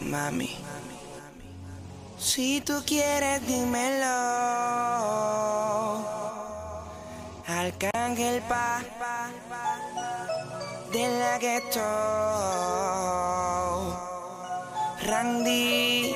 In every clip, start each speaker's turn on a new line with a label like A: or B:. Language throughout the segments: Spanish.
A: Mami, si tú quieres dímelo. Arcángel Pa de la Ghetto, Randy.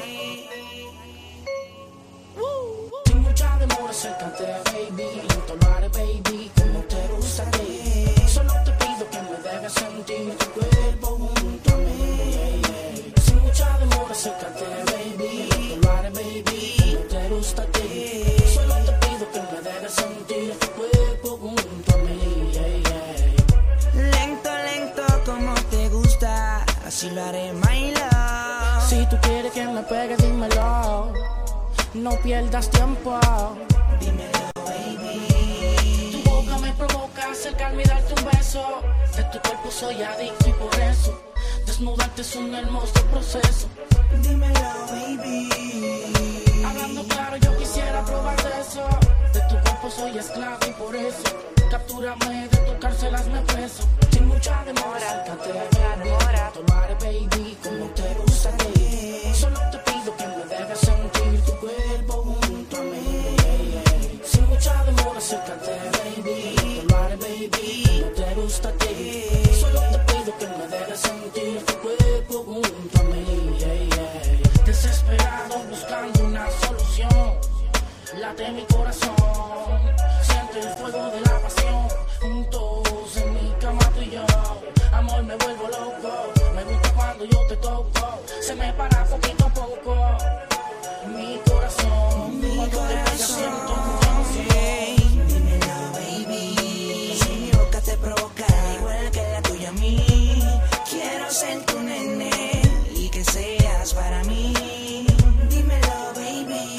B: Sin mucha demora, acércate, baby. Lento lo haré, baby, como te gusta a ti. Solo te pido que me dejes sentir tu cuerpo junto a mí. Sin mucha demora, acércate, baby. Lento lo haré, baby, como te gusta a ti. Solo te pido que me dejes sentir tu cuerpo junto a mí.
A: Lento, lento, como te gusta, así lo haré, my love.
B: Si tú quieres que me pegue, dímelo. No pierdas tiempo.
A: Dímelo, baby.
B: Tu boca me provoca acercarme y darte un beso. De tu cuerpo soy adicto y por eso desnudarte es un hermoso proceso.
A: Dímelo, baby.
B: Hablando claro, yo quisiera probar de eso. De tu cuerpo soy esclavo y por eso captúrame, de tocárselas me preso. Sin mucha demora, acércate, baby. Tomaré, baby, como te gusta a ti. Solo te pido que me dejes sentir tu cuerpo junto a mí. Sin mucha demora, acércate, baby. Tomaré, baby, como te gusta a ti. Solo te pido que me dejes sentir tu cuerpo junto a mí. Desesperado buscando una solución, late mi corazón, siente el fuego de la pasión. Juntos en mi cama tú y yo, amor, me vuelvo loco. Me gusta cuando yo te toco, se me para poquito a poco mi corazón. Cuando te pega siento tu canción.
A: Dímelo, baby. Si mi boca te provoca igual que la tuya a mí, quiero ser tu nene y que seas para mí. Dímelo, baby.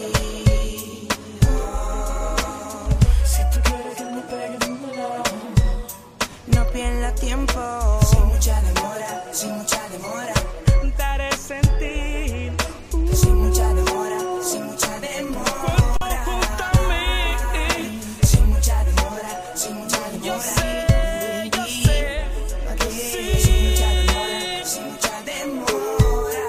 B: Si tú quieres que me pegue, dímelo.
A: No pierdas tiempo. Sin mucha demora, sin mucha demora. Daré sentir. Sin mucha demora, sin mucha demora. Sin mucha demora, sin mucha demora.
B: Yo sé, yo sé.
A: Sin mucha demora, sin mucha demora.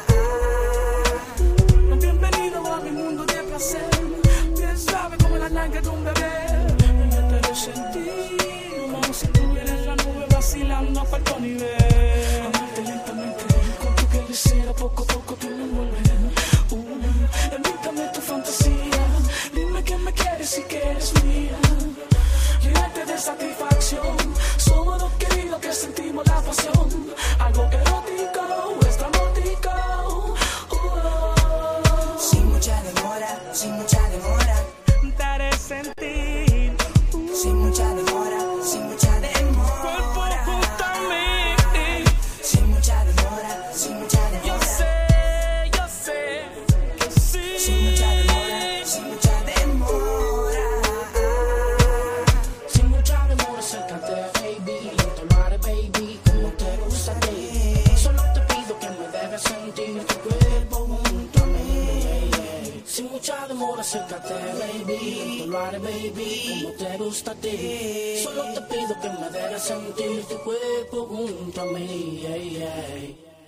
B: Bienvenido a mi mundo de placer. Bien suave como la nalga de un bebé. Yo te lo sentí, como si estuvieras en la nube vacilando a cuarto nivel. Amarte lentamente, con tu piel de cera, poco a poco tú me envuelves. Invítame tu fantasía, dime que me quieres y que eres mía. Llénate de satisfacción, somos dos queridos que sentimos la pasión. Algo erótico, extramótico.
A: Sin mucha demora, sin mucha demora. Daré sentir. Sin mucha demora, sin mucha demora. Sin mucha demora, sin mucha demora.
B: Yo sé que sí.
A: Sin mucha demora, sin mucha demora.
B: Sin mucha demora, acércate, baby. Lento lo haré, baby, como te gusta a ti. Solo te pido que me dejes sentir tu cuerpo junto a mí. Sin mucha demora, acércate, baby. Lento lo haré, baby, como te gusta a ti. Solo te pido que me dejes sentir tu cuerpo junto a mí.